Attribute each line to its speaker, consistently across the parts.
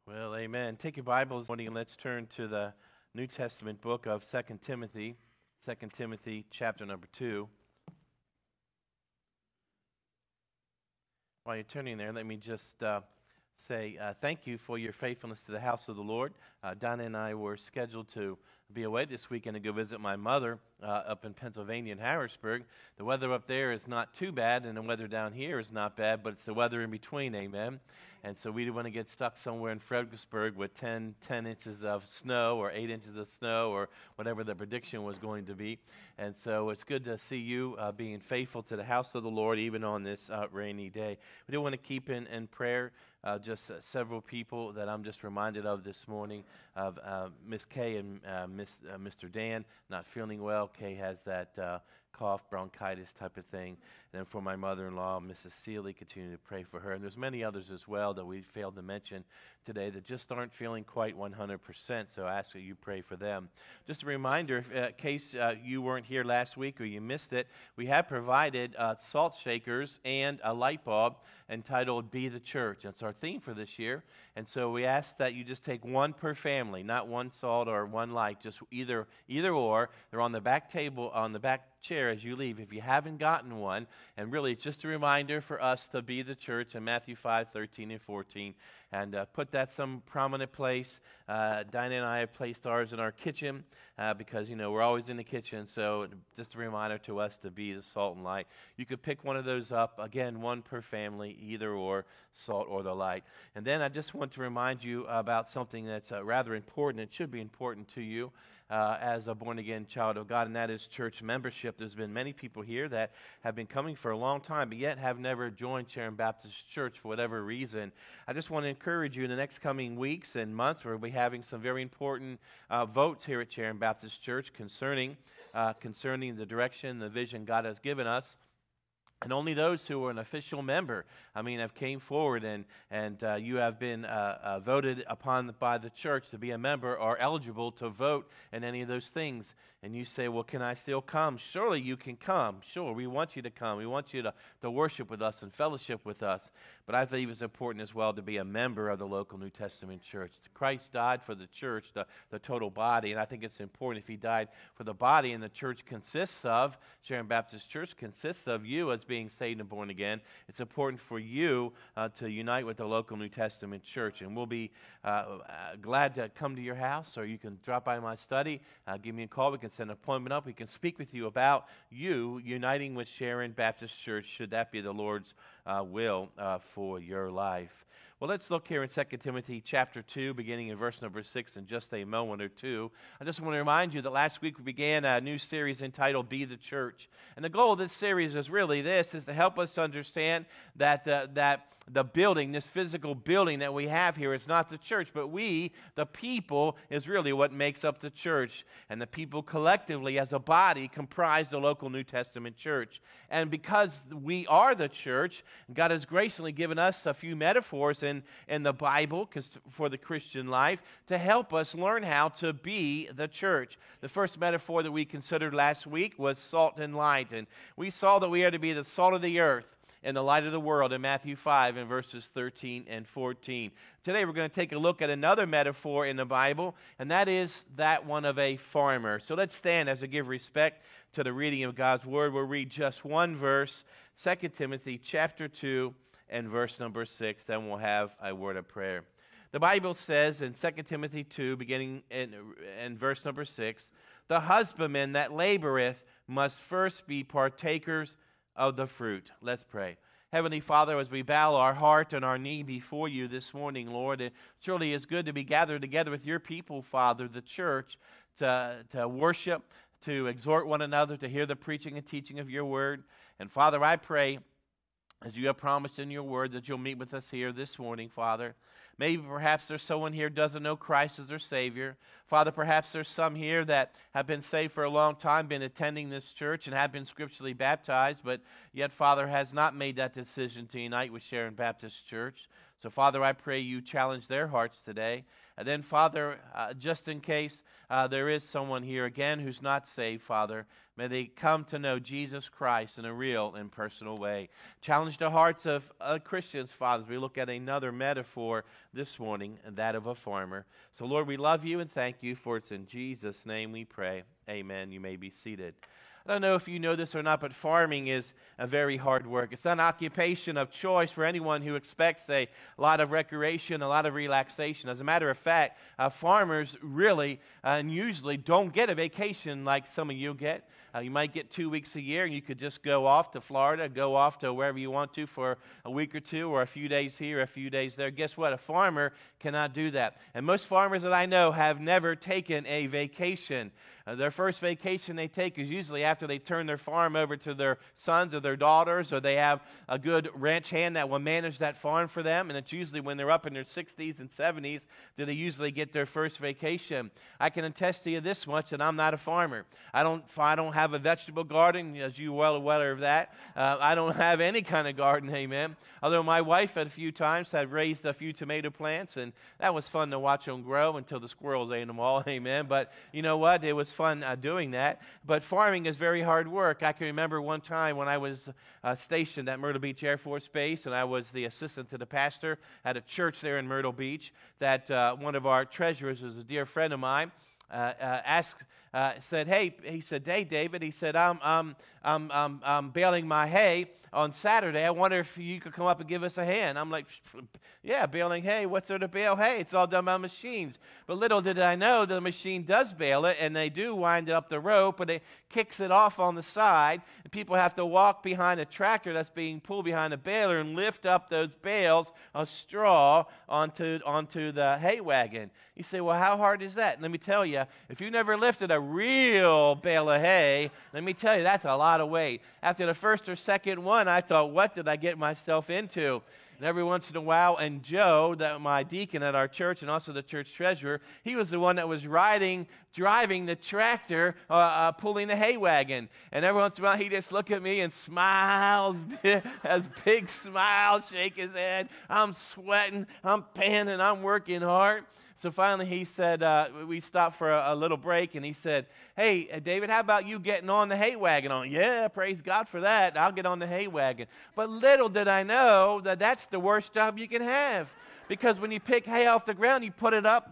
Speaker 1: Well, amen. Take your Bibles this morning and let's turn to the New Testament book of Second Timothy, Second Timothy chapter number 2. While you're turning there, let me just say thank you for your faithfulness to the house of the Lord. Donna and I were scheduled to be away this weekend to go visit my mother up in Pennsylvania in Harrisburg. The weather up there is not too bad, and the weather down here is not bad, but it's the weather in between, amen. And so we didn't want to get stuck somewhere in Fredericksburg with 10 inches of snow or 8 inches of snow or whatever the prediction was going to be. And so it's good to see you being faithful to the house of the Lord even on this rainy day. We do want to keep in prayer just several people that I'm just reminded of this morning, of Miss Kay and Mr. Dan not feeling well. Kay has that cough, bronchitis type of thing. And then for my mother-in-law, Mrs. Seeley, continue to pray for her. And there's many others as well that we failed to mention today that just aren't feeling quite 100%, so I ask that you pray for them. Just a reminder, in case you weren't here last week or you missed it, we have provided salt shakers and a light bulb entitled Be the Church. That's our theme for this year. And so we ask that you just take one per family, not one salt or one light, just either or. They're on the back table, on the back chair as you leave if you haven't gotten one. And really, it's just a reminder for us to be the church in Matthew 5:13 and 14. And put that some prominent place. Dinah and I have placed ours in our kitchen because, we're always in the kitchen. So just a reminder to us to be the salt and light. You could pick one of those up. Again, one per family, either or, salt or the light. And then I just want to remind you about something that's rather important. It should be important to you as a born-again child of God, and that is church membership. There's been many people here that have been coming for a long time, but yet have never joined Sharon Baptist Church for whatever reason. I just want to encourage you in the next coming weeks and months, we'll be having some very important votes here at Sharon Baptist Church concerning the direction, the vision God has given us. And only those who are an official member, have came forward and you have been voted upon by the church to be a member are eligible to vote in any of those things. And you say, well, can I still come? Surely you can come. Sure, we want you to come. We want you to worship with us and fellowship with us. But I believe it's important as well to be a member of the local New Testament church. Christ died for the church, the total body. And I think it's important if he died for the body and the church consists of, Sharon Baptist Church consists of you as being saved and born again. It's important for you to unite with the local New Testament church. And we'll be glad to come to your house, or you can drop by my study, give me a call. We can send an appointment up. We can speak with you about you uniting with Sharon Baptist Church, should that be the Lord's will for your life. Well, let's look here in 2 Timothy chapter 2, beginning in verse number 6 in just a moment or two. I just want to remind you that last week we began a new series entitled Be the Church. And the goal of this series is really this, is to help us understand that the building, this physical building that we have here is not the church, but we, the people, is really what makes up the church. And the people collectively as a body comprise the local New Testament church. And because we are the church, God has graciously given us a few metaphors in the Bible for the Christian life to help us learn how to be the church. The first metaphor that we considered last week was salt and light. And we saw that we are to be the salt of the earth and the light of the world in Matthew 5 in verses 13 and 14. Today we're going to take a look at another metaphor in the Bible, and that is that one of a farmer. So let's stand as we give respect to the reading of God's Word. We'll read just one verse, 2 Timothy chapter 2 and verse number 6. Then we'll have a word of prayer. The Bible says in 2 Timothy 2, beginning in verse number 6, the husbandman that laboreth must first be partakers of the fruit. Let's pray. Heavenly Father, as we bow our heart and our knee before you this morning, Lord, it surely is good to be gathered together with your people, Father, the church, to worship, to exhort one another, to hear the preaching and teaching of your word. And Father, I pray, as you have promised in your word, that you'll meet with us here this morning, Father. Maybe perhaps there's someone here who doesn't know Christ as their Savior. Father, perhaps there's some here that have been saved for a long time, been attending this church, and have been scripturally baptized, but yet, Father, has not made that decision to unite with Sharon Baptist Church. So, Father, I pray you challenge their hearts today. And then, Father, just in case there is someone here again who's not saved, Father, may they come to know Jesus Christ in a real and personal way. Challenge the hearts of Christians, Father, as we look at another metaphor this morning, and that of a farmer. So, Lord, we love you and thank you, for it's in Jesus' name we pray. Amen. You may be seated. I don't know if you know this or not, but farming is a very hard work. It's an occupation of choice for anyone who expects a lot of recreation, a lot of relaxation. As a matter of fact, farmers really and usually don't get a vacation like some of you get. You might get 2 weeks a year, and you could just go off to Florida, go off to wherever you want to for a week or two, or a few days here, a few days there. Guess what? A farmer cannot do that. And most farmers that I know have never taken a vacation. Their first vacation they take is usually after they turn their farm over to their sons or their daughters, or they have a good ranch hand that will manage that farm for them. And it's usually when they're up in their 60s and 70s that they usually get their first vacation. I can attest to you this much, that I'm not a farmer. I don't have a vegetable garden, as you're well aware of that. I don't have any kind of garden, amen. Although my wife at a few times had raised a few tomato plants, and that was fun to watch them grow until the squirrels ate them all, amen. But you know what? It was fun doing that. But farming is very hard work. I can remember one time when I was stationed at Myrtle Beach Air Force Base, and I was the assistant to the pastor at a church there in Myrtle Beach, that one of our treasurers was a dear friend of mine. Said, hey, he said, hey, David, he said, I'm baling my hay on Saturday. I wonder if you could come up and give us a hand. I'm like, yeah, baling hay. What's there to bale hay? It's all done by machines. But little did I know that the machine does bale it, and they do wind up the rope, but it kicks it off on the side, and people have to walk behind a tractor that's being pulled behind a baler and lift up those bales of straw onto the hay wagon. You say, well, how hard is that? Let me tell you, if you never lifted a real bale of hay, let me tell you, that's a lot of weight. After the first or second one, I thought, what did I get myself into? And every once in a while, and Joe, my deacon at our church and also the church treasurer, he was the one that was driving the tractor, pulling the hay wagon. And every once in a while, he'd just look at me and smiles, has big smile, shake his head. I'm sweating, I'm panting, I'm working hard. So finally he said, we stopped for a little break, and he said, hey, David, how about you getting on the hay wagon? Yeah, praise God for that. I'll get on the hay wagon. But little did I know that that's the worst job you can have. Because when you pick hay off the ground, you put it up,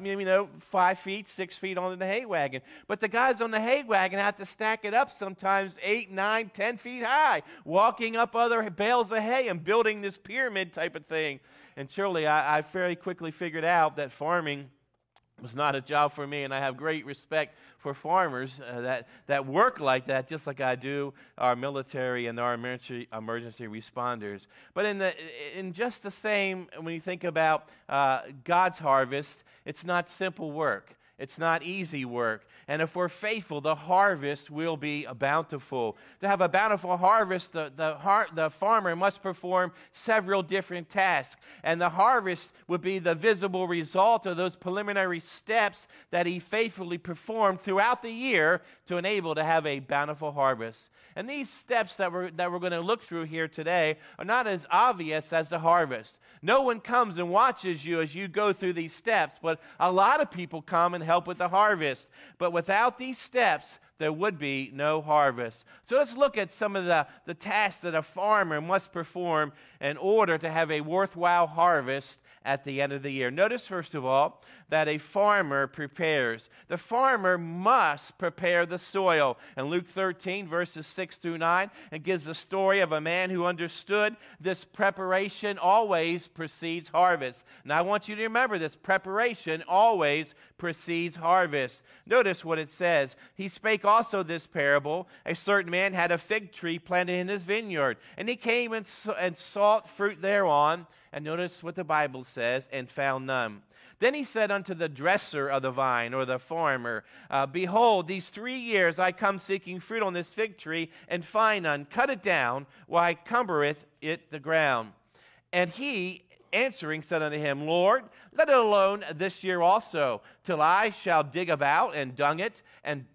Speaker 1: 5 feet, 6 feet onto the hay wagon. But the guys on the hay wagon have to stack it up sometimes 8, 9, 10 feet high, walking up other bales of hay and building this pyramid type of thing. And surely I very quickly figured out that farming was not a job for me, and I have great respect for farmers that work like that, just like I do our military and our emergency responders. But in just the same, when you think about God's harvest, it's not simple work. It's not easy work. And if we're faithful, the harvest will be bountiful. To have a bountiful harvest, the farmer must perform several different tasks. And the harvest would be the visible result of those preliminary steps that he faithfully performed throughout the year to enable to have a bountiful harvest. And these steps that we're going to look through here today are not as obvious as the harvest. No one comes and watches you as you go through these steps, but a lot of people come and help with the harvest. But without these steps, there would be no harvest. So let's look at some of the tasks that a farmer must perform in order to have a worthwhile harvest at the end of the year. Notice, first of all, that a farmer prepares. The farmer must prepare the soil. In Luke 13, verses 6 through 9, it gives the story of a man who understood this preparation always precedes harvest. Now, I want you to remember this. Preparation always precedes harvest. Notice what it says. He spake also this parable. A certain man had a fig tree planted in his vineyard, and he came and sought fruit thereon. And notice what the Bible says, and found none. Then he said unto the dresser of the vine, or the farmer, Behold, these 3 years I come seeking fruit on this fig tree, and find none. Cut it down, why cumbereth it the ground? And he, answering, said unto him, Lord, let it alone this year also, till I shall dig about and dung it, and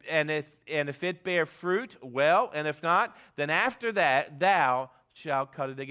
Speaker 1: if it bear fruit, well, and if not, then after that thou shalt cut it again.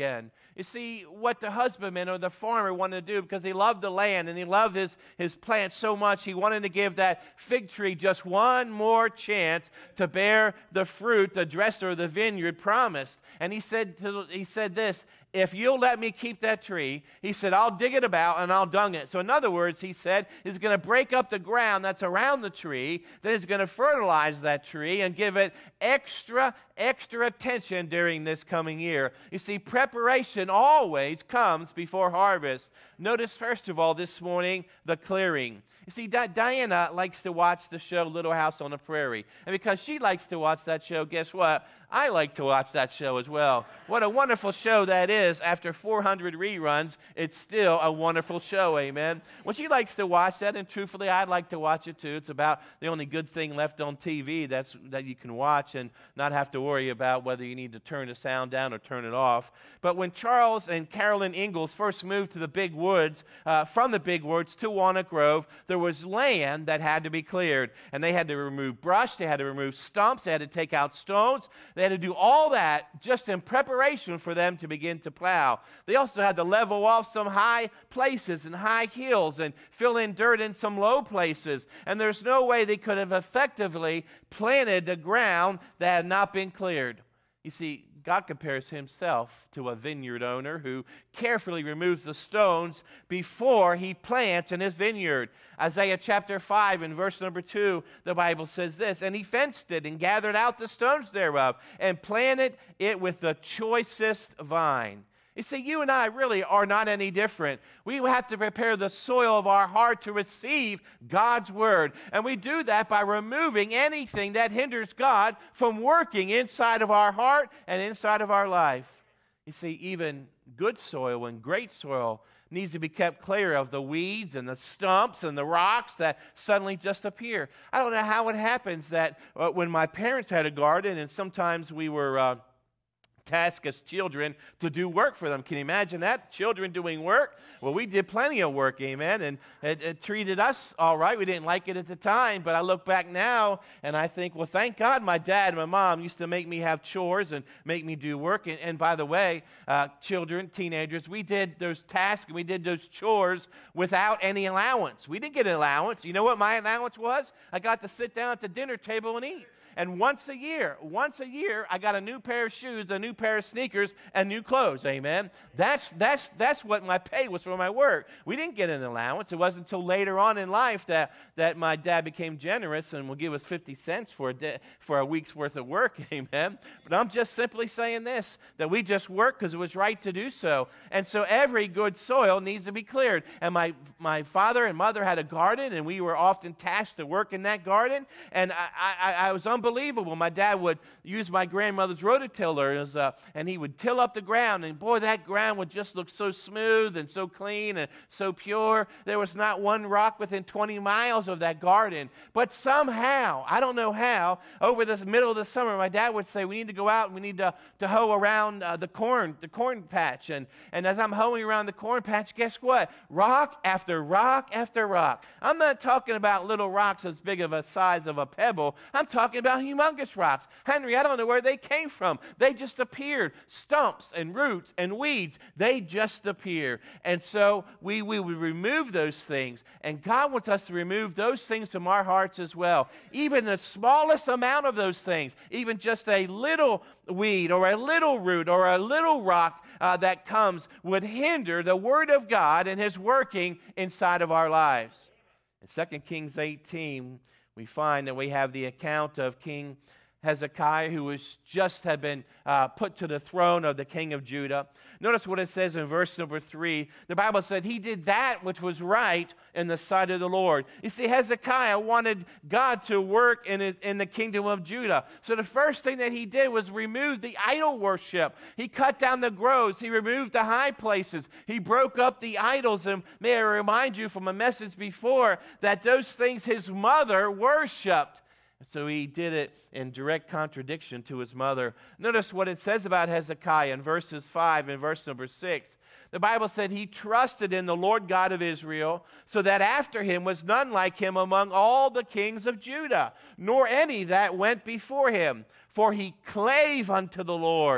Speaker 1: You see, what the husbandman or the farmer wanted to do, because he loved the land and he loved his plants so much, he wanted to give that fig tree just one more chance to bear the fruit the dresser of the vineyard promised. And he said this, if you'll let me keep that tree, he said, I'll dig it about and I'll dung it. So in other words, he said, he's going to break up the ground that's around the tree, then he's going to fertilize that tree and give it extra attention during this coming year. You see, preparation always comes before harvest. Notice, first of all, this morning, the clearing. You see, Diana likes to watch the show Little House on the Prairie. And because she likes to watch that show, guess what? I like to watch that show as well. What a wonderful show that is. After 400 reruns, it's still a wonderful show, amen? Well, she likes to watch that, and truthfully, I'd like to watch it too. It's about the only good thing left on TV that you can watch and not have to worry about whether you need to turn the sound down or turn it off. But when Charles and Carolyn Ingalls first moved to the big woods, from the big woods to Walnut Grove, there was land that had to be cleared. And they had to remove brush, they had to remove stumps, they had to take out stones. They had to do all that just in preparation for them to begin to plow. They also had to level off some high places and high hills and fill in dirt in some low places. And there's no way they could have effectively planted the ground that had not been cleared. You see, God compares himself to a vineyard owner who carefully removes the stones before he plants in his vineyard. Isaiah chapter 5 and verse number 2, the Bible says this, and he fenced it and gathered out the stones thereof and planted it with the choicest vine. You see, you and I really are not any different. We have to prepare the soil of our heart to receive God's word. And we do that by removing anything that hinders God from working inside of our heart and inside of our life. You see, even good soil and great soil needs to be kept clear of the weeds and the stumps and the rocks that suddenly just appear. I don't know how it happens that when my parents had a garden, and sometimes we were task as children to do work for them. Can you imagine that? Children doing work? Well, we did plenty of work, amen, and it treated us all right. We didn't like it at the time, but I look back now and I think, well, thank God my dad and my mom used to make me have chores and make me do work. And by the way, children, teenagers, we did those tasks and we did those chores without any allowance. We didn't get an allowance. You know what my allowance was? I got to sit down at the dinner table and eat. And once a year, I got a new pair of shoes, a new pair of sneakers, and new clothes, amen? That's what my pay was for my work. We didn't get an allowance. It wasn't until later on in life that my dad became generous and will give us 50 cents for a week's worth of work, amen? But I'm just simply saying this, that we just work because it was right to do so. And so every good soil needs to be cleared. And my father and mother had a garden, and we were often tasked to work in that garden, and I was unbelievable. My dad would use my grandmother's rototiller, and he would till up the ground, and boy, that ground would just look so smooth and so clean and so pure. There was not one rock within 20 miles of that garden. But somehow, I don't know how, over this middle of the summer, my dad would say, we need to go out and we need to hoe around the corn patch. And as I'm hoeing around the corn patch, guess what? Rock after rock after rock. I'm not talking about little rocks as big of a size of a pebble. I'm talking about humongous rocks. Henry, I don't know where they came from. They just appeared. Stumps and roots and weeds, they just appear. And so we would remove those things. And God wants us to remove those things from our hearts as well. Even the smallest amount of those things, even just a little weed or a little root or a little rock that comes would hinder the Word of God and His working inside of our lives. In 2 Kings 18, we find that we have the account of King Hezekiah, who had been put to the throne of the king of Judah. Notice what it says in verse number 3. The Bible said he did that which was right in the sight of the Lord. You see, Hezekiah wanted God to work in the kingdom of Judah. So the first thing that he did was remove the idol worship. He cut down the groves. He removed the high places. He broke up the idols. And may I remind you from a message before that those things his mother worshiped. So he did it in direct contradiction to his mother. Notice what it says about Hezekiah in verses 5 and verse number 6. The Bible said he trusted in the Lord God of Israel, so that after him was none like him among all the kings of Judah, nor any that went before him. For he clave unto the Lord,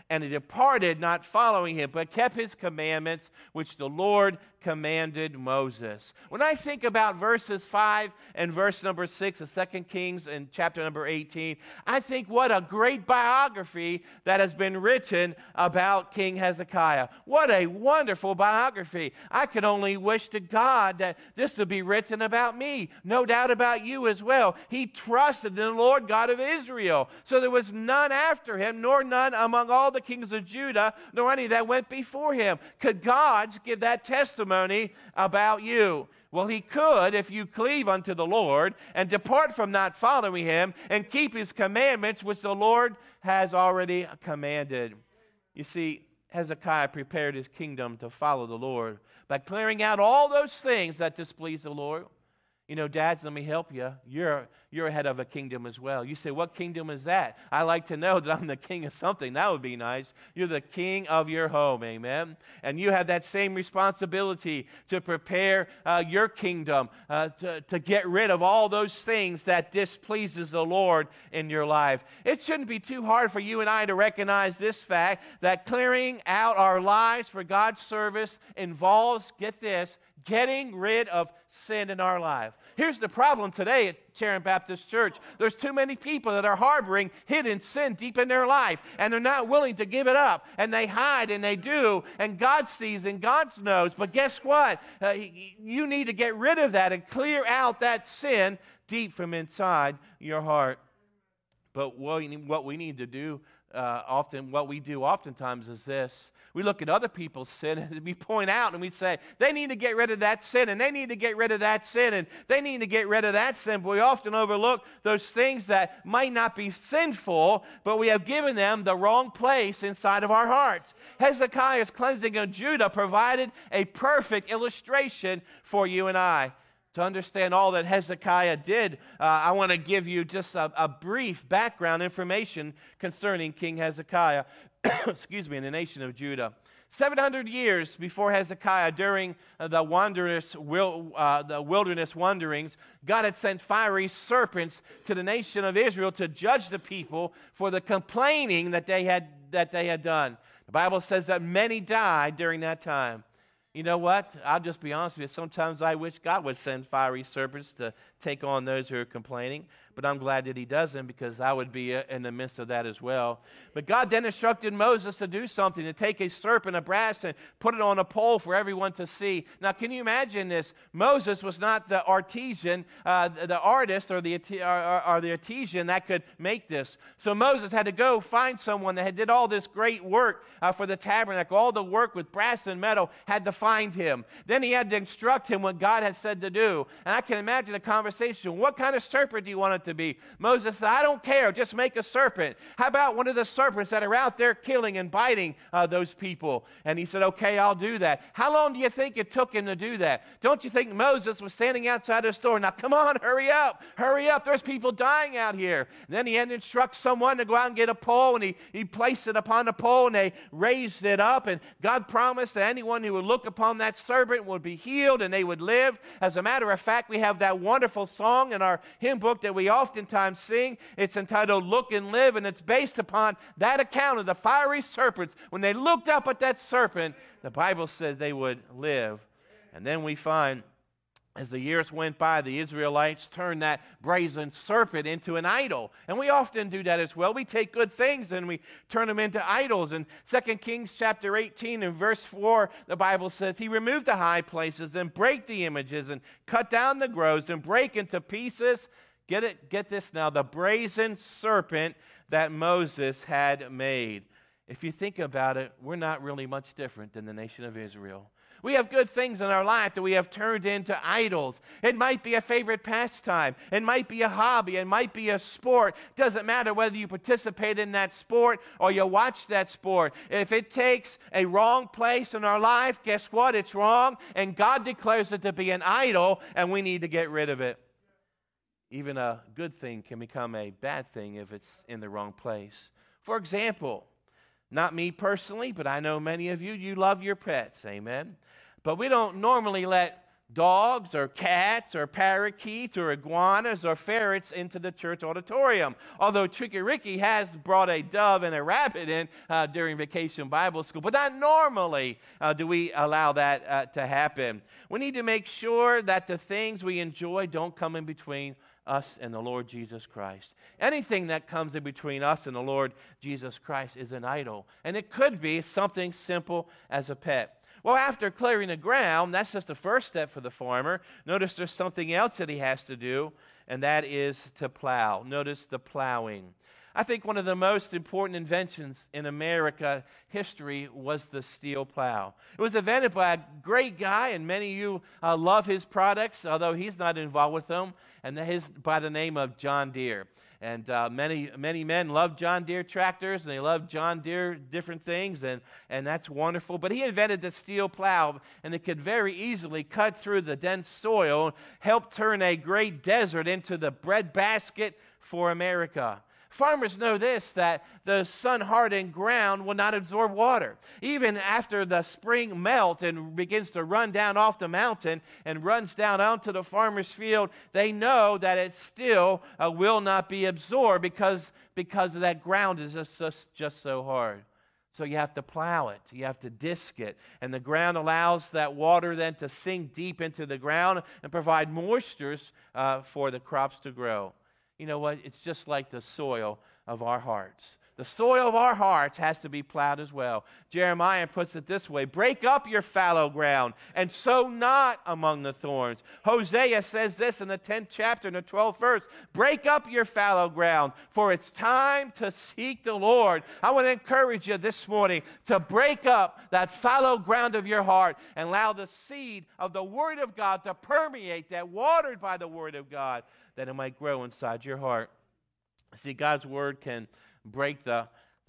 Speaker 1: and he departed, not following him, but kept his commandments, which the Lord commanded Moses. When I think about verses 5 and verse number 6 of 2 Kings and chapter number 18, I think what a great biography that has been written about King Hezekiah. What a wonderful biography. I could only wish to God that this would be written about me. No doubt about you as well. He trusted in the Lord God of Israel. So there was none after him, nor none among all the kings of Judah, nor any that went before him. Could God give that testimony about you? Well, he could if you cleave unto the Lord and depart from not following him and keep his commandments, which the Lord has already commanded. You see, Hezekiah prepared his kingdom to follow the Lord by clearing out all those things that displease the Lord. You know, dads, let me help you. You're head of a kingdom as well. You say, what kingdom is that? I like to know that I'm the king of something. That would be nice. You're the king of your home, amen? And you have that same responsibility to prepare your kingdom, to get rid of all those things that displeases the Lord in your life. It shouldn't be too hard for you and I to recognize this fact that clearing out our lives for God's service involves, get this, getting rid of sin in our life. Here's the problem today at Sharon Baptist Church. There's too many people that are harboring hidden sin deep in their life, and they're not willing to give it up, and they hide, and they do, and God sees and God knows. But guess what? You need to get rid of that and clear out that sin deep from inside your heart. But what we need to do oftentimes is this. We look at other people's sin and we point out and we say, they need to get rid of that sin, and they need to get rid of that sin, and they need to get rid of that sin. But we often overlook those things that might not be sinful, but we have given them the wrong place inside of our hearts. Hezekiah's cleansing of Judah provided a perfect illustration for you and I. To understand all that Hezekiah did, I want to give you just a brief background information concerning King Hezekiah, in the nation of Judah. 700 years before Hezekiah, during the wilderness wanderings, God had sent fiery serpents to the nation of Israel to judge the people for the complaining that they had done. The Bible says that many died during that time. You know what? I'll just be honest with you. Sometimes I wish God would send fiery serpents to take on those who are complaining. But I'm glad that he doesn't, because I would be in the midst of that as well. But God then instructed Moses to do something, to take a serpent of brass and put it on a pole for everyone to see. Now, can you imagine this? Moses was not the artisan, the artist or the artisan that could make this. So Moses had to go find someone that had did all this great work for the tabernacle, all the work with brass and metal, had to find him. Then he had to instruct him what God had said to do. And I can imagine a conversation. What kind of serpent do you want it to be? Moses said, I don't care, just make a serpent. How about one of the serpents that are out there killing and biting those people? And he said, okay, I'll do that. How long do you think it took him to do that? Don't you think Moses was standing outside his door? Now come on, hurry up, there's people dying out here. And then he had to instruct someone to go out and get a pole, and he placed it upon the pole, and they raised it up, and God promised that anyone who would look upon that serpent would be healed and they would live. As a matter of fact, we have that wonderful song in our hymn book that we oftentimes sing. It's entitled Look and Live, and it's based upon that account of the fiery serpents. When they looked up at that serpent, the Bible said they would live. And then we find, as the years went by, the Israelites turned that brazen serpent into an idol. And we often do that as well. We take good things and we turn them into idols. In 2 Kings chapter 18 and verse 4, the Bible says, he removed the high places and break the images and cut down the groves and break into pieces. Get this now, the brazen serpent that Moses had made. If you think about it, we're not really much different than the nation of Israel. We have good things in our life that we have turned into idols. It might be a favorite pastime. It might be a hobby. It might be a sport. It doesn't matter whether you participate in that sport or you watch that sport. If it takes a wrong place in our life, guess what? It's wrong, and God declares it to be an idol, and we need to get rid of it. Even a good thing can become a bad thing if it's in the wrong place. For example, not me personally, but I know many of you love your pets, amen? But we don't normally let dogs or cats or parakeets or iguanas or ferrets into the church auditorium. Although Tricky Ricky has brought a dove and a rabbit in during Vacation Bible School, but not normally do we allow that to happen. We need to make sure that the things we enjoy don't come in between us and the Lord Jesus Christ. Anything that comes in between us and the Lord Jesus Christ is an idol, and it could be something simple as a pet. Well, after clearing the ground, that's just the first step for the farmer. Notice there's something else that he has to do, and that is to plow. Notice the plowing. I think one of the most important inventions in America history was the steel plow. It was invented by a great guy, and many of you love his products, although he's not involved with them, and by the name of John Deere. And many men love John Deere tractors, and they love John Deere different things, and that's wonderful. But he invented the steel plow, and it could very easily cut through the dense soil, help turn a great desert into the breadbasket for America. Farmers know this, that the sun-hardened ground will not absorb water. Even after the spring melt and begins to run down off the mountain and runs down onto the farmer's field, they know that it still will not be absorbed because that ground is just so hard. So you have to plow it, you have to disc it, and the ground allows that water then to sink deep into the ground and provide moistures for the crops to grow. You know what? It's just like the soil of our hearts. The soil of our hearts has to be plowed as well. Jeremiah puts it this way: break up your fallow ground and sow not among the thorns. Hosea says this in the 10th chapter, in the 12th verse: break up your fallow ground, for it's time to seek the Lord. I want to encourage you this morning to break up that fallow ground of your heart and allow the seed of the Word of God to permeate that, watered by the Word of God, that it might grow inside your heart. See, God's Word can break the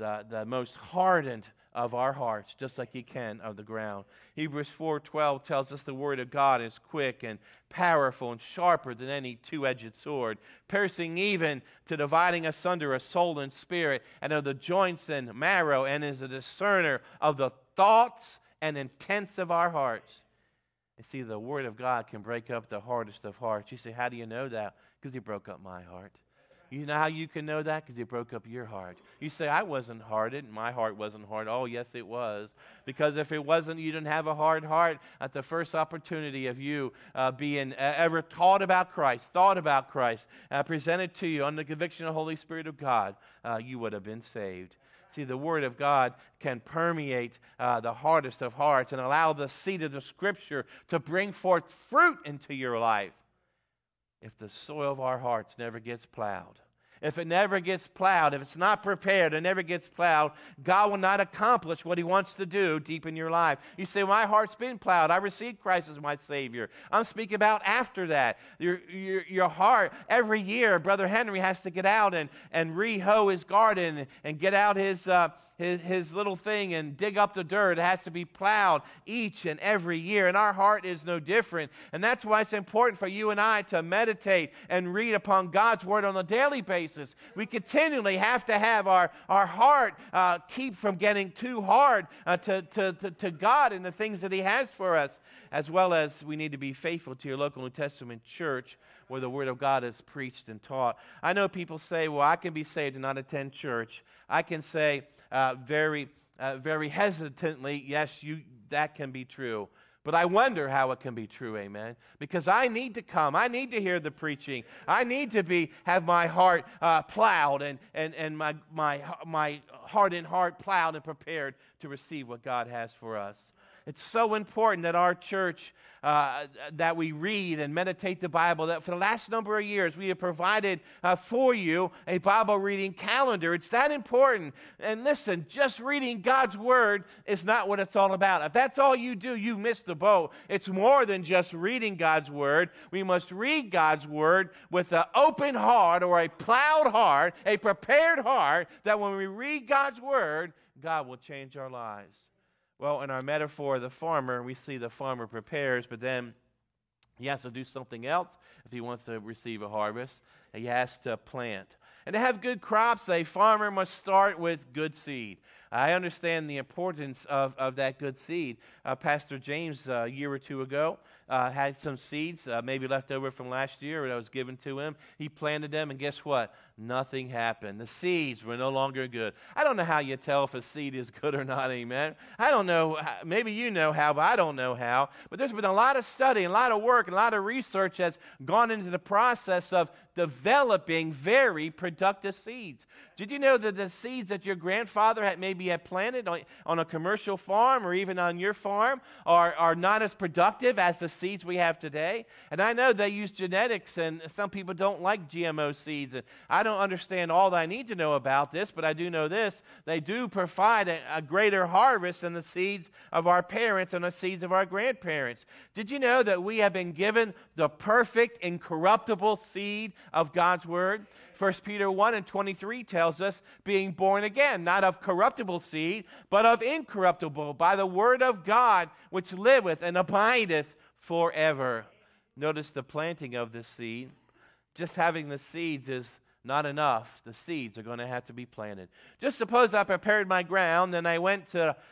Speaker 1: most hardened of our hearts, just like He can of the ground. Hebrews 4:12 tells us the Word of God is quick and powerful and sharper than any two-edged sword, piercing even to dividing asunder a soul and spirit, and of the joints and marrow, and is a discerner of the thoughts and intents of our hearts. You see, the Word of God can break up the hardest of hearts. You say, how do you know that? Because He broke up my heart. You know how you can know that? Because He broke up your heart. You say, I wasn't hardened. My heart wasn't hard. Oh, yes, it was. Because if it wasn't, you didn't have a hard heart at the first opportunity of you being ever thought about Christ, presented to you under the conviction of the Holy Spirit of God, you would have been saved. See, the Word of God can permeate the hardest of hearts and allow the seed of the Scripture to bring forth fruit into your life. If the soil of our hearts never gets plowed, if it never gets plowed, if it's not prepared and never gets plowed, God will not accomplish what He wants to do deep in your life. You say, my heart's been plowed. I received Christ as my Savior. I'm speaking about after that. Your heart, every year, Brother Henry has to get out and re-hoe his garden and get out his little thing and dig up the dirt. It has to be plowed each and every year, and our heart is no different. And that's why it's important for you and I to meditate and read upon God's Word on a daily basis. We continually have to have our heart keep from getting too hard to God and the things that He has for us, as well as we need to be faithful to your local New Testament church where the Word of God is preached and taught. I know people say, well, I can be saved and not attend church. I can say very hesitantly, yes, that can be true. But I wonder how it can be true, amen? Because I need to come. I need to hear the preaching. I need to have my heart plowed and my hardened heart plowed and prepared to receive what God has for us. It's so important that our church, that we read and meditate the Bible, that for the last number of years we have provided for you a Bible reading calendar. It's that important. And listen, just reading God's Word is not what it's all about. If that's all you do, you miss the boat. It's more than just reading God's Word. We must read God's Word with an open heart or a plowed heart, a prepared heart, that when we read God's Word, God will change our lives. Well, in our metaphor of the farmer, we see the farmer prepares, but then he has to do something else if he wants to receive a harvest. He has to plant. And to have good crops, a farmer must start with good seed. I understand the importance of that good seed. Pastor James, a year or two ago, had some seeds, maybe left over from last year that was given to him. He planted them, and guess what? Nothing happened. The seeds were no longer good. I don't know how you tell if a seed is good or not, amen? I don't know. Maybe you know how, but I don't know how. But there's been a lot of study, a lot of work, and a lot of research that's gone into the process of developing very productive seeds. Did you know that the seeds that your grandfather had planted on a commercial farm or even on your farm are not as productive as the seeds we have today? And I know they use genetics, and some people don't like GMO seeds. And I don't understand all that I need to know about this, but I do know this. They do provide a greater harvest than the seeds of our parents and the seeds of our grandparents. Did you know that we have been given the perfect, incorruptible seed of God's Word? 1 Peter 1:23 tells us, being born again, not of corruptible seed, but of incorruptible, by the Word of God, which liveth and abideth forever. Notice the planting of this seed. Just having the seeds is not enough. The seeds are going to have to be planted. Just suppose I prepared my ground, and I went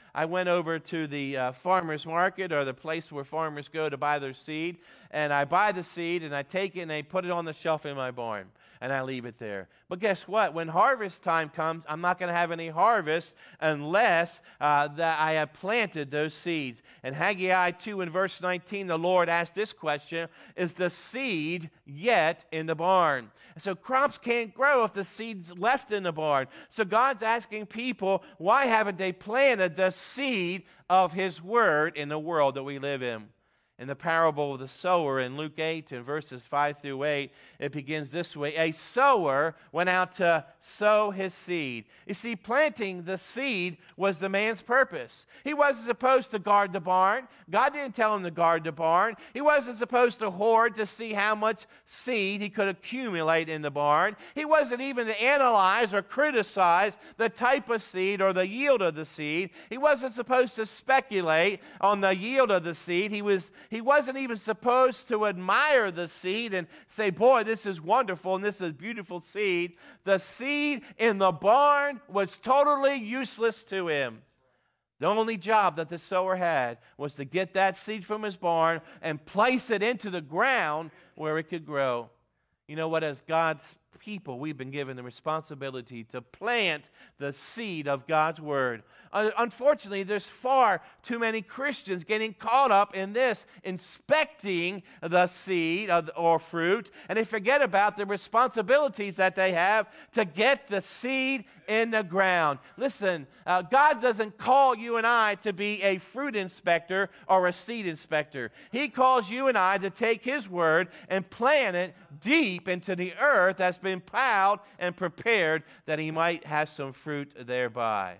Speaker 1: over to the farmer's market, or the place where farmers go to buy their seed, and I buy the seed, and I take it, and I put it on the shelf in my barn, and I leave it there. But guess what? When harvest time comes, I'm not going to have any harvest unless that I have planted those seeds. In Haggai 2 and verse 19, the Lord asked this question, is the seed yet in the barn? And so crops can't grow if the seed's left in the barn. So God's asking people, why haven't they planted the seed of His Word in the world that we live in? In the parable of the sower in Luke 8 and verses 5 through 8, it begins this way. A sower went out to sow his seed. You see, planting the seed was the man's purpose. He wasn't supposed to guard the barn. God didn't tell him to guard the barn. He wasn't supposed to hoard to see how much seed he could accumulate in the barn. He wasn't even to analyze or criticize the type of seed or the yield of the seed. He wasn't supposed to speculate on the yield of the seed. He wasn't even supposed to admire the seed and say, boy, this is wonderful and this is beautiful seed. The seed in the barn was totally useless to him. The only job that the sower had was to get that seed from his barn and place it into the ground where it could grow. You know what? As God's people, we've been given the responsibility to plant the seed of God's Word. Unfortunately, there's far too many Christians getting caught up in this, inspecting the seed or fruit, and they forget about the responsibilities that they have to get the seed in the ground. Listen, God doesn't call you and I to be a fruit inspector or a seed inspector. He calls you and I to take His Word and plant it deep into the earth that's been plowed and prepared that He might have some fruit thereby.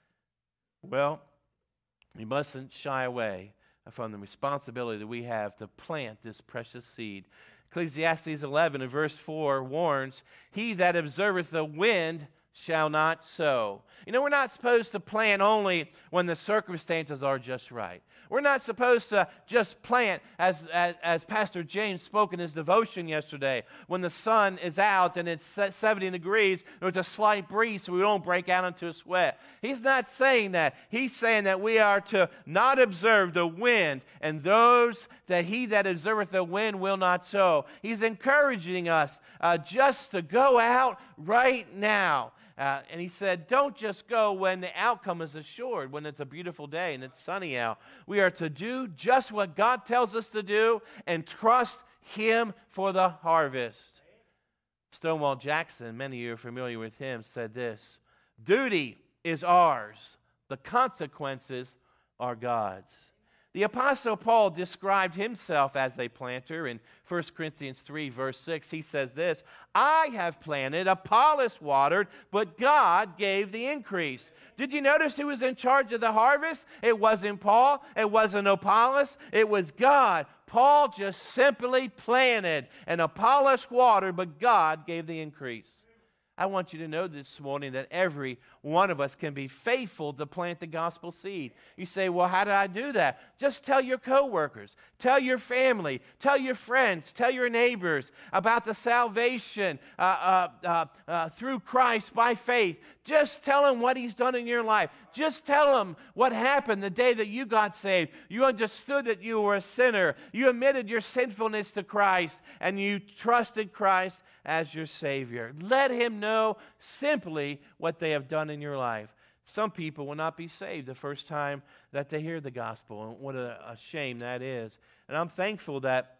Speaker 1: Well, we mustn't shy away from the responsibility that we have to plant this precious seed. Ecclesiastes 11 and verse 4 warns, he that observeth the wind shall not sow. You know, we're not supposed to plant only when the circumstances are just right. We're not supposed to just plant, as Pastor James spoke in his devotion yesterday, when the sun is out and it's 70 degrees, there's a slight breeze so we don't break out into a sweat. He's not saying that. He's saying that we are to not observe the wind, and those that he that observeth the wind will not sow. He's encouraging us just to go out right now. And he said, don't just go when the outcome is assured, when it's a beautiful day and it's sunny out. We are to do just what God tells us to do and trust Him for the harvest. Stonewall Jackson, many of you are familiar with him, said this, duty is ours, the consequences are God's. The Apostle Paul described himself as a planter. In 1 Corinthians 3, verse 6, he says this, I have planted, Apollos watered, but God gave the increase. Did you notice who was in charge of the harvest? It wasn't Paul. It wasn't Apollos. It was God. Paul just simply planted, and Apollos watered, but God gave the increase. I want you to know this morning that every one of us can be faithful to plant the gospel seed. You say, well, how do I do that? Just tell your coworkers, tell your family, tell your friends, tell your neighbors about the salvation through Christ by faith. Just tell them what He's done in your life. Just tell them what happened the day that you got saved. You understood that you were a sinner. You admitted your sinfulness to Christ, and you trusted Christ as your Savior. Let Him know simply what they have done in your life. Some people will not be saved the first time that they hear the gospel, and what a shame that is. And I'm thankful that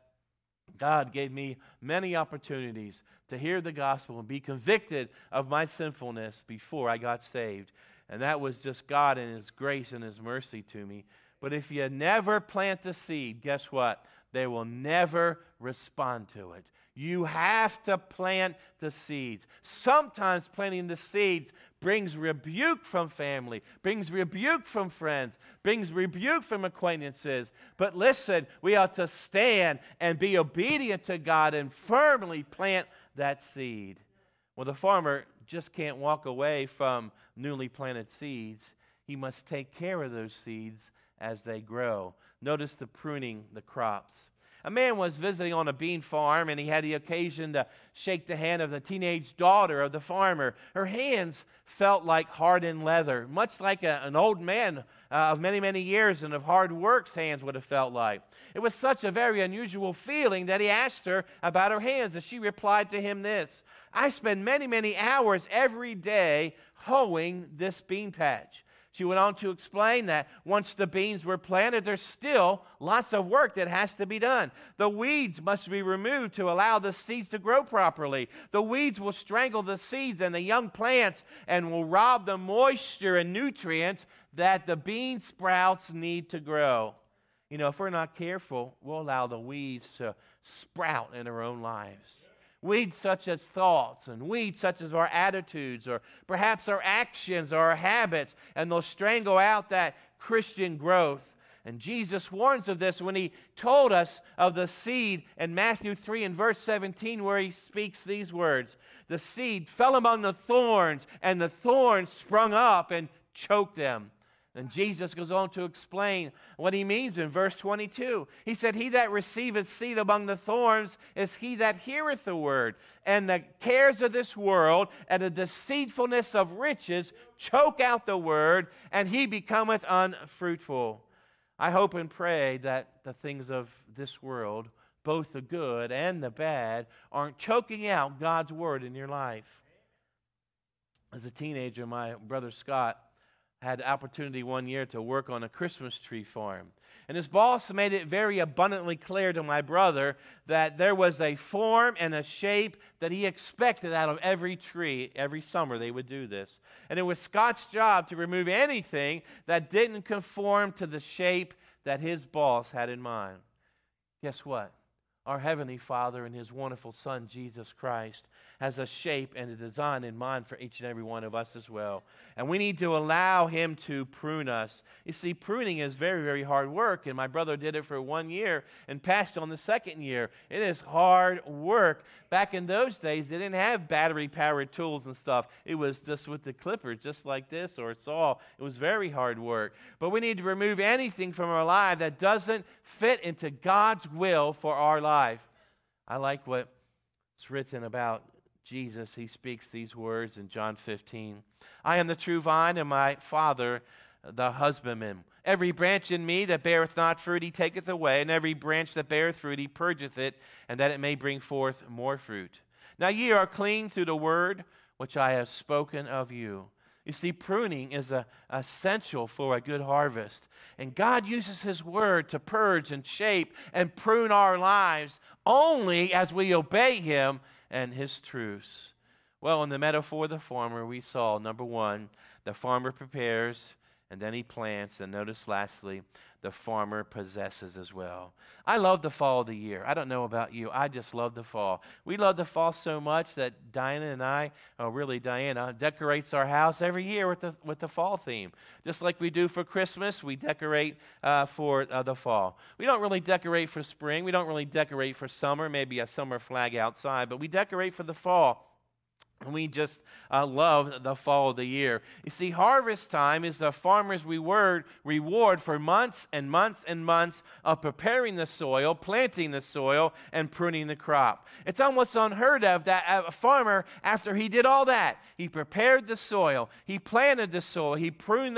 Speaker 1: God gave me many opportunities to hear the gospel and be convicted of my sinfulness before I got saved. And that was just God and His grace and His mercy to me. But if you never plant the seed, guess what? They will never respond to it. You have to plant the seeds. Sometimes planting the seeds brings rebuke from family, brings rebuke from friends, brings rebuke from acquaintances. But listen, we ought to stand and be obedient to God and firmly plant that seed. Well, the farmer just can't walk away from newly planted seeds. He must take care of those seeds as they grow. Notice the pruning the crops. A man was visiting on a bean farm, and he had the occasion to shake the hand of the teenage daughter of the farmer. Her hands felt like hardened leather, much like an old man of many, many years and of hard work's hands would have felt like. It was such a very unusual feeling that he asked her about her hands, and she replied to him this: I spend many, many hours every day hoeing this bean patch. She went on to explain that once the beans were planted, there's still lots of work that has to be done. The weeds must be removed to allow the seeds to grow properly. The weeds will strangle the seeds and the young plants and will rob the moisture and nutrients that the bean sprouts need to grow. You know, if we're not careful, we'll allow the weeds to sprout in our own lives. Weeds such as thoughts, and weeds such as our attitudes, or perhaps our actions or our habits, and they'll strangle out that Christian growth. And Jesus warns of this when He told us of the seed in Matthew 3 and verse 17, where He speaks these words: the seed fell among the thorns, and the thorns sprung up and choked them. And Jesus goes on to explain what He means in verse 22. He said, He that receiveth seed among the thorns is he that heareth the word, and the cares of this world and the deceitfulness of riches choke out the word, and he becometh unfruitful. I hope and pray that the things of this world, both the good and the bad, aren't choking out God's word in your life. As a teenager, my brother Scott had the opportunity one year to work on a Christmas tree farm. And his boss made it very abundantly clear to my brother that there was a form and a shape that he expected out of every tree. Every summer they would do this. And it was Scott's job to remove anything that didn't conform to the shape that his boss had in mind. Guess what? Our Heavenly Father and His wonderful Son, Jesus Christ, has a shape and a design in mind for each and every one of us as well. And we need to allow Him to prune us. You see, pruning is very, very hard work, and my brother did it for 1 year and passed on the second year. It is hard work. Back in those days, they didn't have battery-powered tools and stuff. It was just with the clippers, just like this, or a saw. It was very hard work. But we need to remove anything from our life that doesn't fit into God's will for our life. I like what's written about Jesus. He speaks these words in John 15. I am the true vine, and my Father the husbandman. Every branch in me that beareth not fruit He taketh away, and every branch that beareth fruit He purgeth it, and that it may bring forth more fruit. Now ye are clean through the word which I have spoken of you. You see, pruning is essential for a good harvest. And God uses His word to purge and shape and prune our lives only as we obey Him and His truths. Well, in the metaphor of the farmer, we saw, number one, the farmer prepares, and then he plants. And notice lastly, the farmer possesses as well. I love the fall of the year. I don't know about you. I just love the fall. We love the fall so much that Diana and I, Diana, decorates our house every year with the fall theme. Just like we do for Christmas, we decorate for the fall. We don't really decorate for spring. We don't really decorate for summer, maybe a summer flag outside, but we decorate for the fall. We just love the fall of the year. You see, harvest time is the farmer's reward for months and months and months of preparing the soil, planting the soil, and pruning the crop. It's almost unheard of that a farmer, after he did all that, he prepared the soil, he planted the soil, he pruned the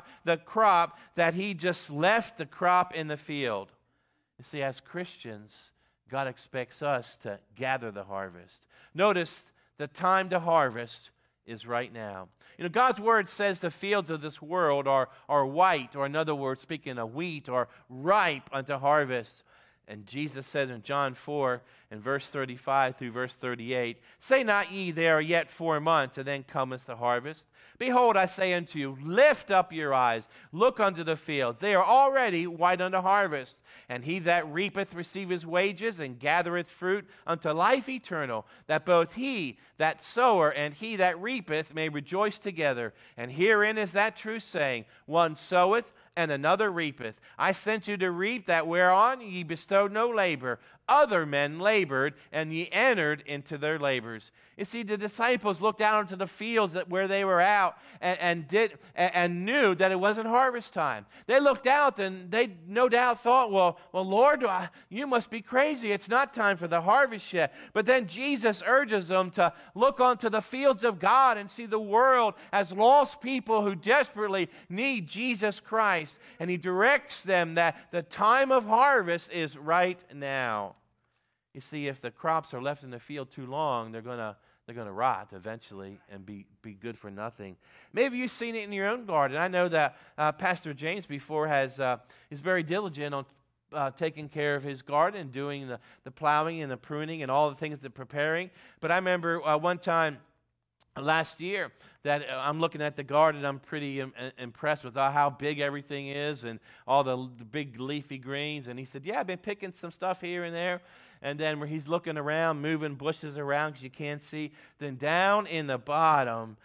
Speaker 1: crop, that he just left the crop in the field. You see, as Christians, God expects us to gather the harvest. Notice, the time to harvest is right now. You know, God's word says the fields of this world are white, or in other words, speaking of wheat, are ripe unto harvest. And Jesus says in John 4, in verse 35 through verse 38, "Say not ye, there are yet 4 months, and then cometh the harvest? Behold, I say unto you, lift up your eyes, look unto the fields. They are already white unto harvest. And he that reapeth receive his wages, and gathereth fruit unto life eternal, that both he that sower and he that reapeth may rejoice together. And herein is that true saying, one soweth, and another reapeth. I sent you to reap that whereon ye bestowed no labor. Other men labored, and ye entered into their labors." You see, the disciples looked out into the fields where they were out and knew that it wasn't harvest time. They looked out and they no doubt thought, well, Lord, you must be crazy. It's not time for the harvest yet. But then Jesus urges them to look onto the fields of God and see the world as lost people who desperately need Jesus Christ. And he directs them that the time of harvest is right now. You see, if the crops are left in the field too long, they're going to rot eventually and be good for nothing. Maybe you've seen it in your own garden. I know that Pastor James before is very diligent on taking care of his garden, doing the plowing and the pruning and all the things that preparing. But I remember one time last year that I'm looking at the garden, I'm pretty impressed with how big everything is and all the big leafy greens. And he said, "Yeah, I've been picking some stuff here and there." And then where he's looking around, moving bushes around because you can't see, then down in the bottom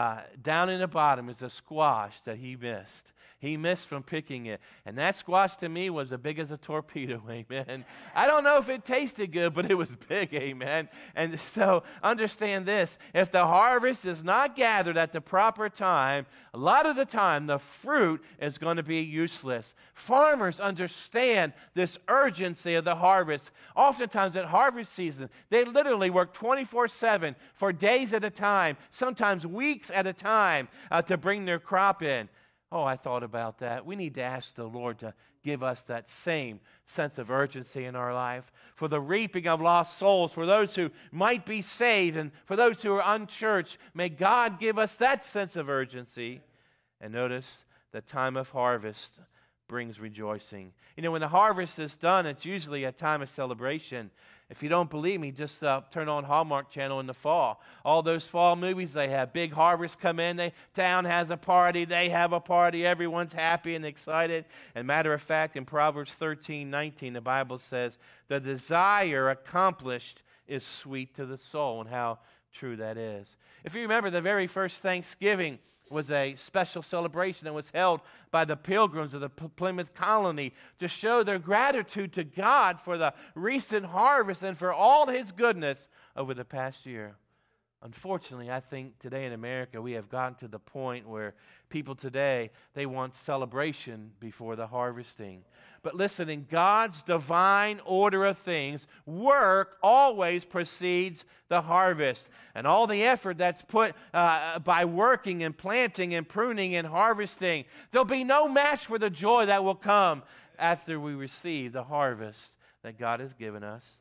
Speaker 1: is a squash that he missed. He missed from picking it. And that squash to me was as big as a torpedo, amen. I don't know if it tasted good, but it was big, amen. And so understand this. If the harvest is not gathered at the proper time, a lot of the time the fruit is going to be useless. Farmers understand this urgency of the harvest. Oftentimes at harvest season, they literally work 24/7 for days at a time, sometimes weeks at a time to bring their crop in. Oh, I thought about that. We need to ask the Lord to give us that same sense of urgency in our life for the reaping of lost souls, for those who might be saved, and for those who are unchurched. May God give us that sense of urgency. And notice, the time of harvest brings rejoicing. You know, when the harvest is done, it's usually a time of celebration. If you don't believe me, just turn on Hallmark Channel in the fall. All those fall movies, they have big harvests come in. Town has a party. They have a party. Everyone's happy and excited. And matter of fact, in Proverbs 13:19, the Bible says, "The desire accomplished is sweet to the soul," and how true that is. If you remember, the very first Thanksgiving was a special celebration that was held by the Pilgrims of the Plymouth Colony to show their gratitude to God for the recent harvest and for all His goodness over the past year. Unfortunately, I think today in America we have gotten to the point where people today, they want celebration before the harvesting. But listen, in God's divine order of things, work always precedes the harvest. And all the effort that's put by working and planting and pruning and harvesting, there'll be no match for the joy that will come after we receive the harvest that God has given us.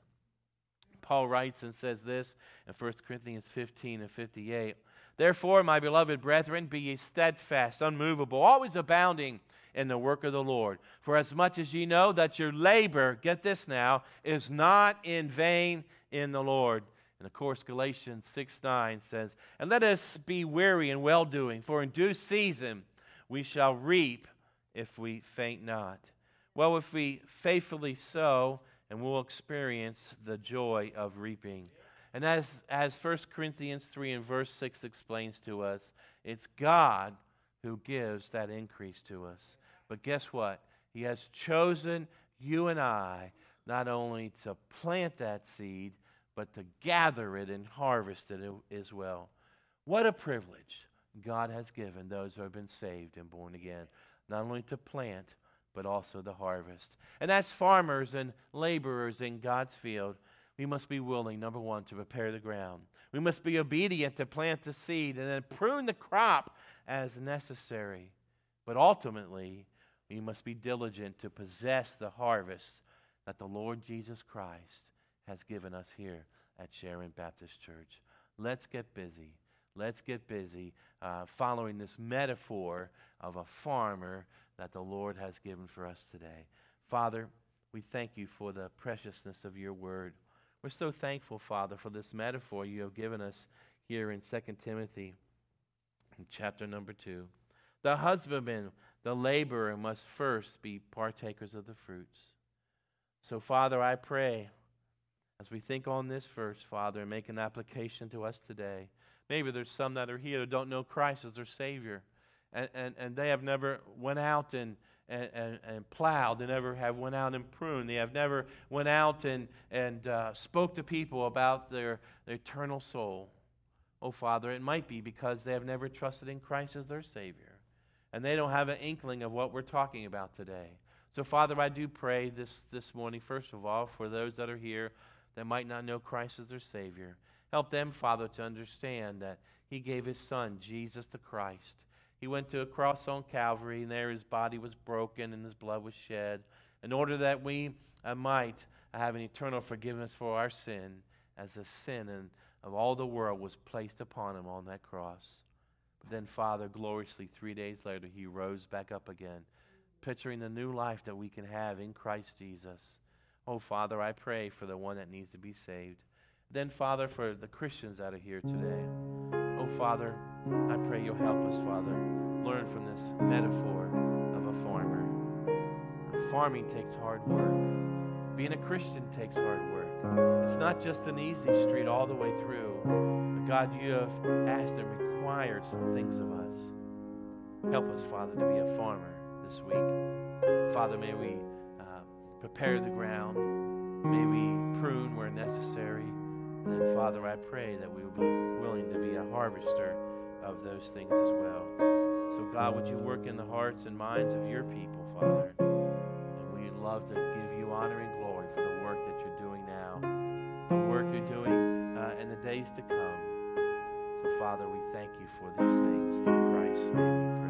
Speaker 1: Paul writes and says this in 1 Corinthians 15:58. "Therefore, my beloved brethren, be ye steadfast, unmovable, always abounding in the work of the Lord. For as much as ye know that your labor," get this now, "is not in vain in the Lord." And of course, Galatians 6:9 says, "And let us be weary in well-doing, for in due season we shall reap if we faint not." Well, if we faithfully sow, and we'll experience the joy of reaping. And as 1 Corinthians 3 and verse 6 explains to us, it's God who gives that increase to us. But guess what? He has chosen you and I not only to plant that seed, but to gather it and harvest it as well. What a privilege God has given those who have been saved and born again, not only to plant, but also to harvest. And as farmers and laborers in God's field, we must be willing, number one, to prepare the ground. We must be obedient to plant the seed and then prune the crop as necessary. But ultimately, we must be diligent to possess the harvest that the Lord Jesus Christ has given us here at Sharon Baptist Church. Let's get busy. Let's get busy following this metaphor of a farmer that the Lord has given for us today. Father, we thank you for the preciousness of your word. We're so thankful, Father, for this metaphor you have given us here in 2 Timothy in chapter number 2. The husbandman, the laborer, must first be partakers of the fruits. So, Father, I pray, as we think on this verse, Father, and make an application to us today, maybe there's some that are here who don't know Christ as their Savior, and they have never went out and plowed. They never have went out and pruned. They have never went out and spoke to people about their eternal soul. Oh, Father, it might be because they have never trusted in Christ as their Savior, and they don't have an inkling of what we're talking about today. So, Father, I do pray this morning, first of all, for those that are here that might not know Christ as their Savior. Help them, Father, to understand that He gave His Son, Jesus the Christ. He went to a cross on Calvary, and there His body was broken and His blood was shed in order that we might have an eternal forgiveness for our sin, as the sin of all the world was placed upon Him on that cross. But then, Father, gloriously 3 days later, He rose back up again, picturing the new life that we can have in Christ Jesus. Oh, Father, I pray for the one that needs to be saved. Then, Father, for the Christians that are here today. Oh, Father, I pray you'll help us, Father, learn from this metaphor of a farmer. Farming takes hard work. Being a Christian takes hard work. It's not just an easy street all the way through. But God, you have asked and required some things of us. Help us, Father, to be a farmer this week. Father, may we prepare the ground. May we prune where necessary. And then, Father, I pray that we will be willing to be a harvester of those things as well. So, God, would you work in the hearts and minds of your people, Father? And we'd love to give you honor and glory for the work that you're doing now, the work you're doing in the days to come. So, Father, we thank you for these things. In Christ's name we pray.